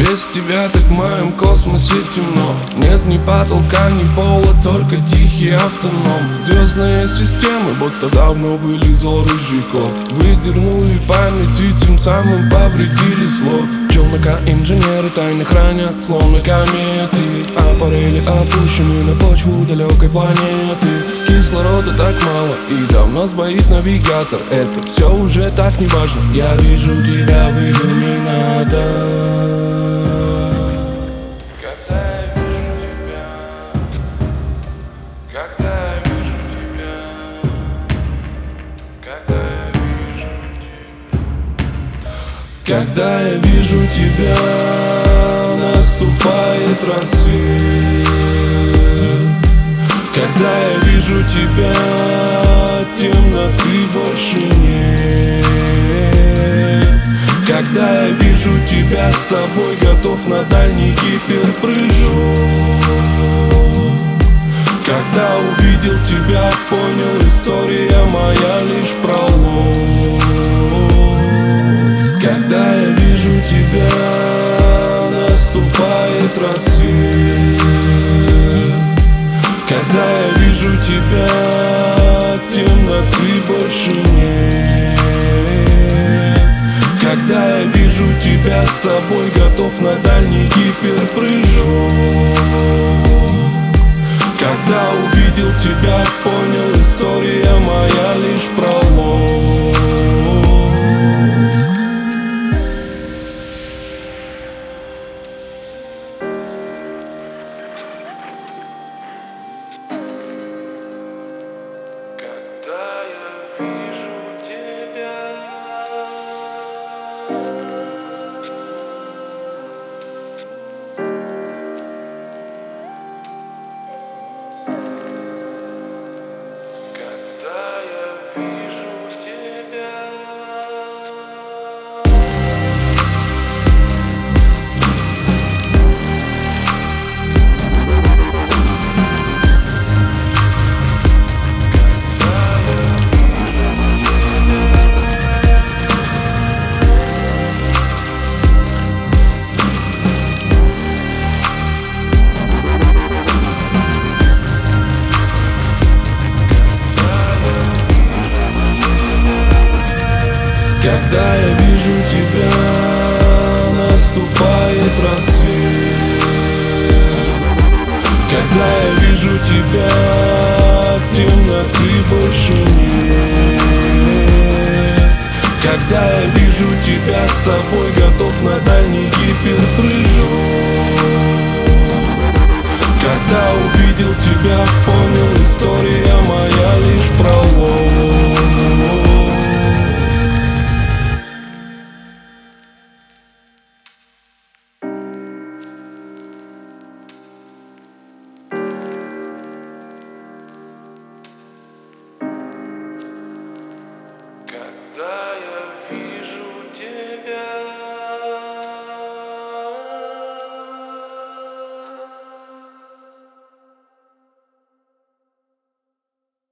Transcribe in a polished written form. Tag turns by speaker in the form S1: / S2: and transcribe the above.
S1: Без тебя так в моем космосе темно. Нет ни потолка, ни пола, только тихий автоном. Звездные системы будто давно вылезал рыжий кот. Выдернули память и тем самым повредили слот. Челнока инженеры тайны хранят, словно кометы. Аппарели опущены на почву далекой планеты. Кислорода так мало и давно сбоит навигатор. Это все уже так не важно. Я вижу тебя в иллюминаторах. Когда я вижу тебя, наступает рассвет. Когда я вижу тебя, темноты больше нет. Когда я вижу тебя, с тобой готов на дальний гиперпрыжок. Когда увидел тебя, понял, история моя лишь пролог. Когда я вижу тебя, наступает рассвет. Когда я вижу тебя, темноты больше нет. Когда я вижу тебя, с тобой готов на дальний гиперпрыжок. Когда увидел тебя, понял, история моя лишь пролог. Когда я вижу тебя, наступает рассвет. Когда я вижу тебя, темноты больше нет. Когда я вижу тебя, с тобой готов на дальний гиперпрыжок. Когда увидел тебя, понял, история моя лишь пролог. Когда я вижу